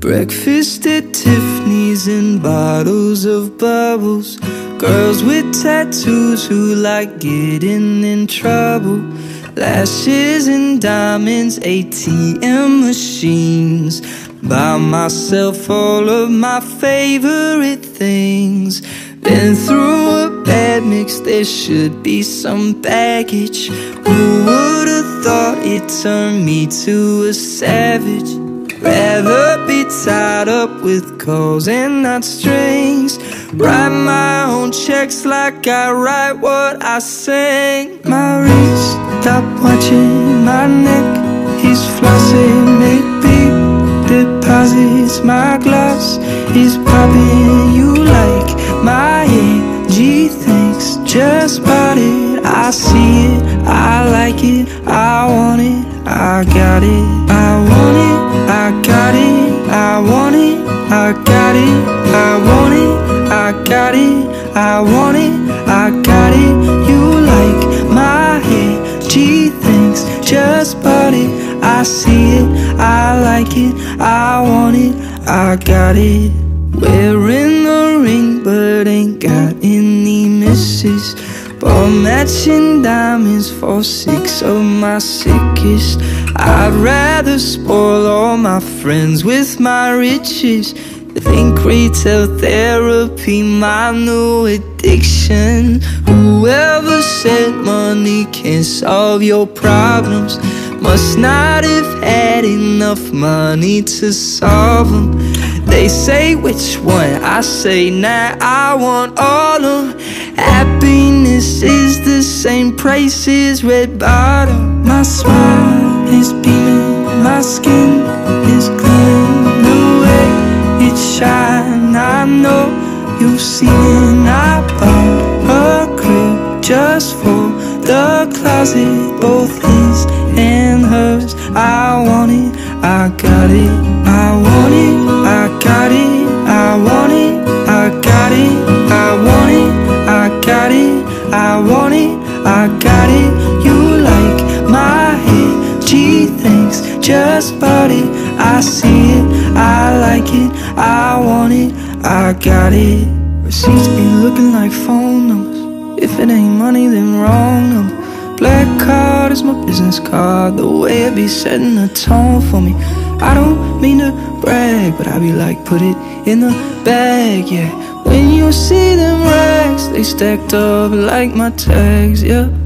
Breakfast at Tiffany's and bottles of bubbles. Girls with tattoos who like getting in trouble. Lashes and diamonds, ATM machines. Buy myself all of my favorite things. Been through a bad mix, there should be some baggage. Who would've thought it turned me to a savage? Rather be tied up with calls and not strings. Write my own checks like I write what I sing. My wrist, stop watching my neck. He's flossing, make big deposits. My glass is popping. You like my AG things? Just bought it, I see it, I like it, I want it, I got it, I want it, I got it, I want it, I got it, I want it, I got it, I want it, I got it. You like my AG things? Just bought it, I see it, I like it, I want it, I got it. Wearing the ring but ain't got any misses. Bought matching diamonds for 6 of my sickest. I'd rather spoil all my friends with my riches. Think retail therapy my new addiction. Whoever said money can solve your problems must not have had enough money to solve them. They say which one, I say nah, I want all of them. Happiness is the same price as red bottom. My smile is beaming, my skin is gleaming. The way it shine, I know you've seen it. I bought a crib just for the closet, both his and hers. I want it, I got it, I want it, I got it, I want it, I got it, I want it, I got it, I want it, I got it. You like my AG things? Just bought it, I see it, I like it, I want it, I got it. Receipts be looking like phone numbers. If it ain't money, then wrong number. Black card is my business card. The way it be setting the tone for me. I don't mean to brag, but I be like, put it in the bag, yeah. When you see them racks, they stacked up like my tags, yeah.